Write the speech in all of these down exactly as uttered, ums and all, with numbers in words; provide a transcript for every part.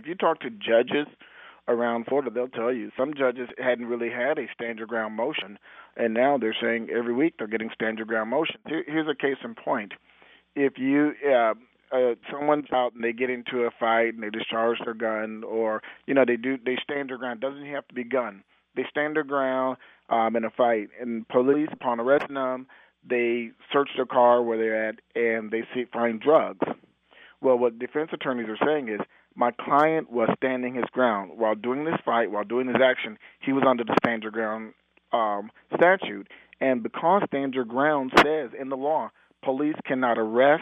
you talk to judges around Florida, they'll tell you some judges hadn't really had a stand your ground motion, and now they're saying every week they're getting stand your ground motions. Here, here's a case in point. If you uh, uh, someone's out and they get into a fight and they discharge their gun, or you know they do they stand their ground. Doesn't have to be gun. They stand their ground um, in a fight, and police, upon arresting them, they search their car where they're at, and they see find drugs. Well, what defense attorneys are saying is, my client was standing his ground while doing this fight, while doing this action. He was under the stand your ground um, statute, and because stand your ground says in the law, police cannot arrest,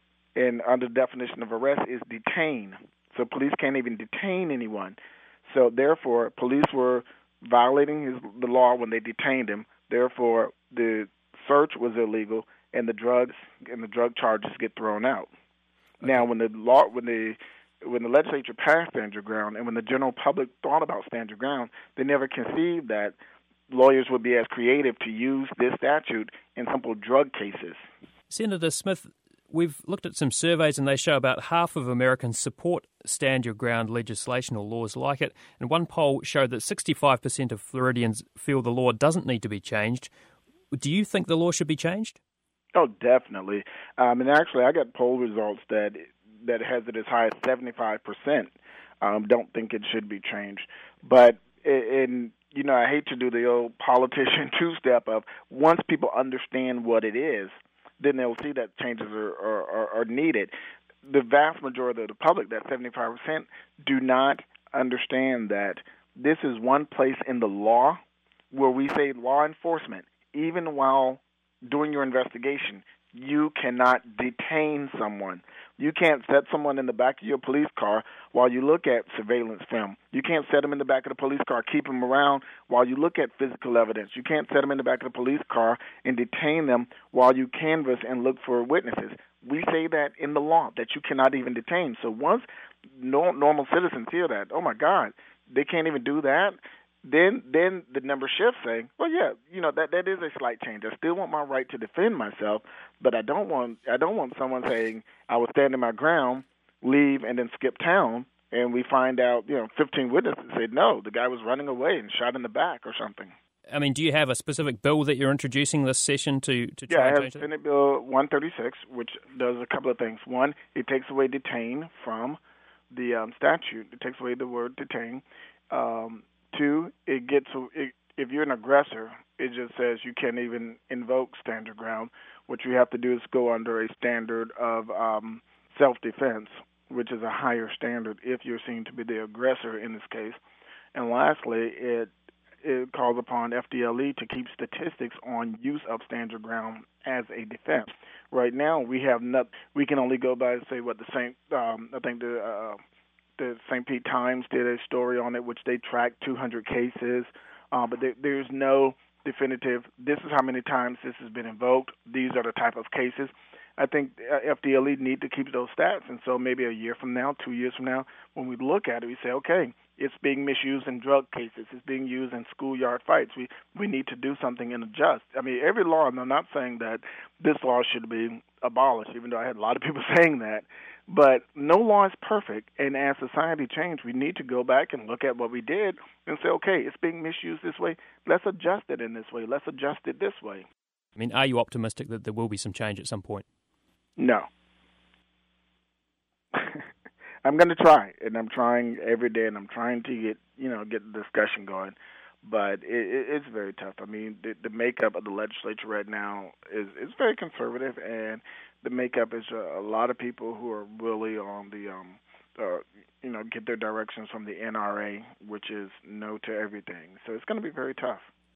and under the definition of arrest is detain. So police can't even detain anyone. So therefore, police were violating his, the law when they detained him. Therefore, the search was illegal, and the drugs and the drug charges get thrown out. Okay. Now, when the law, when the when the legislature passed stand your ground, and when the general public thought about stand your ground, they never conceived that lawyers would be as creative to use this statute in simple drug cases. Senator Smith, we've looked at some surveys and they show about half of Americans support stand your ground legislation or laws like it. And one poll showed that sixty-five percent of Floridians feel the law doesn't need to be changed. Do you think the law should be changed? Oh, definitely. Um, and actually, I got poll results that that has it as high as seventy-five percent um, don't think it should be changed. But in you know, I hate to do the old politician two-step of once people understand what it is, then they'll see that changes are, are, are needed. The vast majority of the public, that seventy-five percent, do not understand that this is one place in the law where we say law enforcement, even while doing your investigation, you cannot detain someone. You can't set someone in the back of your police car while you look at surveillance film. You can't set them in the back of the police car, keep them around while you look at physical evidence. You can't set them in the back of the police car and detain them while you canvass and look for witnesses. We say that in the law, that you cannot even detain. So once no, normal citizens hear that, oh, my God, they can't even do that, then then the number shifts saying, well, yeah, you know, that that is a slight change. I still want my right to defend myself, but I don't want I don't want someone saying I was standing my ground, leave, and then skip town, and we find out, you know, fifteen witnesses said, no, the guy was running away and shot in the back or something. I mean, do you have a specific bill that you're introducing this session to, to try yeah, and I change have that? Senate Bill one thirty-six, which does a couple of things. One, it takes away detain from the um, statute. It takes away the word detain. Um Two, it gets it, if you're an aggressor, it just says you can't even invoke stand your ground. What you have to do is go under a standard of um, self-defense, which is a higher standard if you're seen to be the aggressor in this case. And lastly, it it calls upon F D L E to keep statistics on use of stand your ground as a defense. Right now, we have not. We can only go by say what the same. Um, I think the. Uh, The Saint Pete Times did a story on it, which they tracked two hundred cases, uh, but there, there's no definitive, this is how many times this has been invoked, these are the type of cases. I think F D L E need to keep those stats, and so maybe a year from now, two years from now, when we look at it, we say, okay, it's being misused in drug cases, it's being used in schoolyard fights. We we need to do something and adjust. I mean, every law, and I'm not saying that this law should be abolished, even though I had a lot of people saying that, but no law is perfect, and as society changes, we need to go back and look at what we did and say, okay, it's being misused this way, let's adjust it in this way, let's adjust it this way. I mean, are you optimistic that there will be some change at some point? No. I'm going to try, and I'm trying every day, and I'm trying to get, you know, get the discussion going, but it, it, it's very tough. I mean, the, the makeup of the legislature right now is, is very conservative, and the makeup is a, a lot of people who are really on the, um, uh, you know, get their directions from the N R A, which is no to everything. So it's going to be very tough.